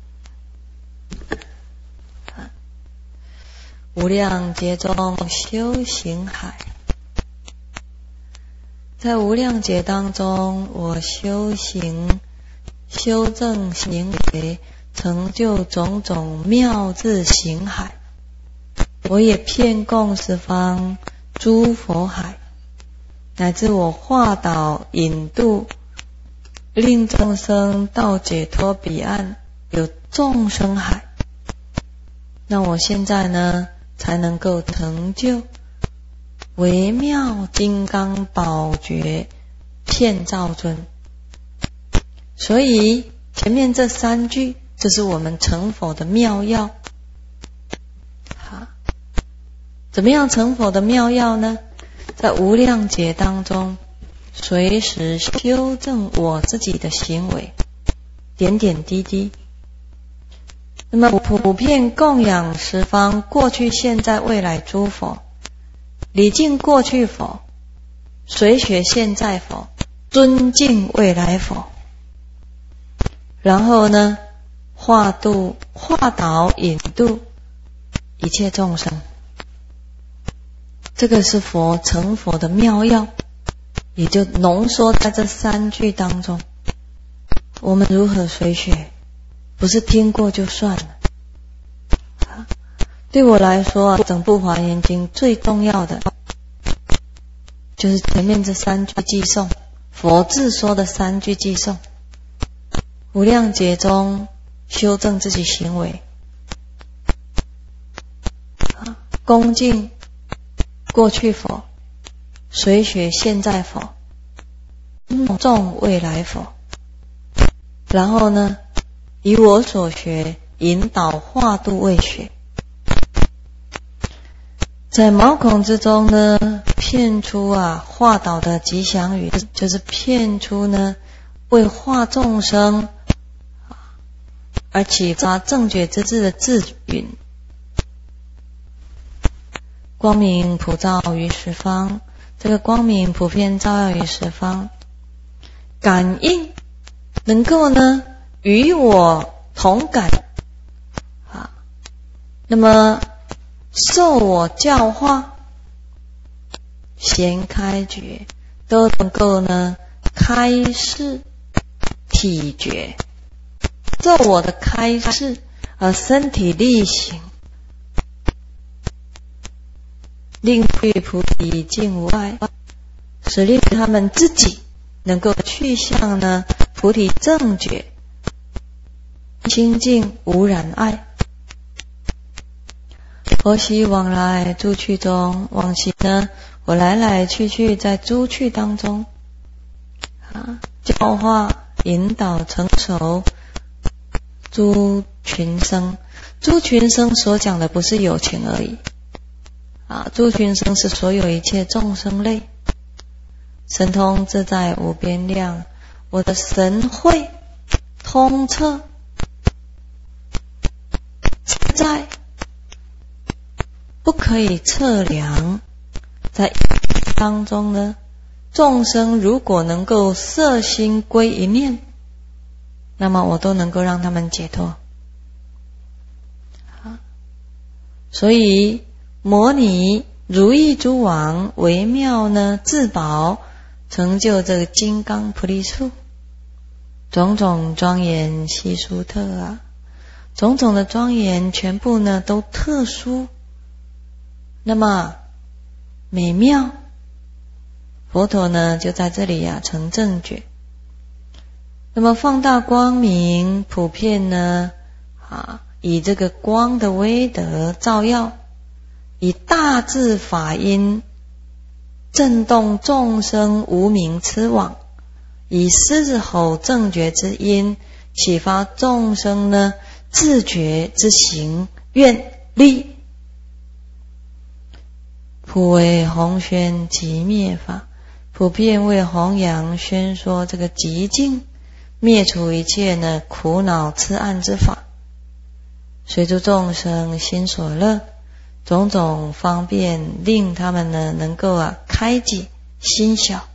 无量劫中修行海，在无量劫当中，我修行修正行为，成就种种妙智行海，我也遍供十方诸佛海，乃至我化导引渡，令众生到解脱彼岸，有众生海。那我现在呢，才能够成就微妙金刚宝觉遍照尊。所以前面这三句，这是我们成佛的妙药。好，怎么样成佛的妙药呢？在无量劫当中，随时修正我自己的行为，点点滴滴。那么普遍供养十方过去现在未来诸佛，礼敬过去佛，随学现在佛，尊敬未来佛，然后呢化度化导引渡一切众生。这个是佛成佛的妙药，也就浓缩在这三句当中。我们如何随学？不是听过就算了。对我来说，整部华严经最重要的就是前面这三句偈颂，佛自说的三句偈颂。无量劫中修正自己行为，恭敬过去佛，随学现在佛，尊重未来佛，然后呢以我所学引导化度未学。在毛孔之中呢，骗出啊化导的吉祥语，就是骗出呢为化众生而启发正觉之智的智允。光明普照于十方，这个光明普遍照耀于十方，感应能够呢与我同感啊，那么受我教化，贤开觉，都能够呢开示体觉，受我的开示而身体力行，令去菩提境无碍，使令他们自己能够去向呢菩提正觉，清净无染碍。佛悉往来诸趣中，往昔呢我来来去去在诸趣当中啊，教化引导成熟诸群生。诸群生所讲的不是有情而已啊，诸群生是所有一切众生类。神通自在无边量，我的神慧通彻自在不可以测量。在当中呢，众生如果能够摄心归一念，那么我都能够让他们解脱。所以摩尼如意诸王微妙呢自宝，成就这个金刚菩提树，种种庄严悉殊特啊，种种的庄严全部呢都特殊。 那么美妙。佛陀呢就在这里呀、啊、成正觉。那么放大光明，普遍呢啊以这个光的威德照耀，以大智法音震动众生无明痴网，以狮子吼正觉之音启发众生呢自觉之行愿力，普为弘宣极灭法，普遍为弘扬宣说这个极静灭除一切呢苦恼痴暗之法，随诸众生心所乐，种种方便令他们呢能够啊开解心小，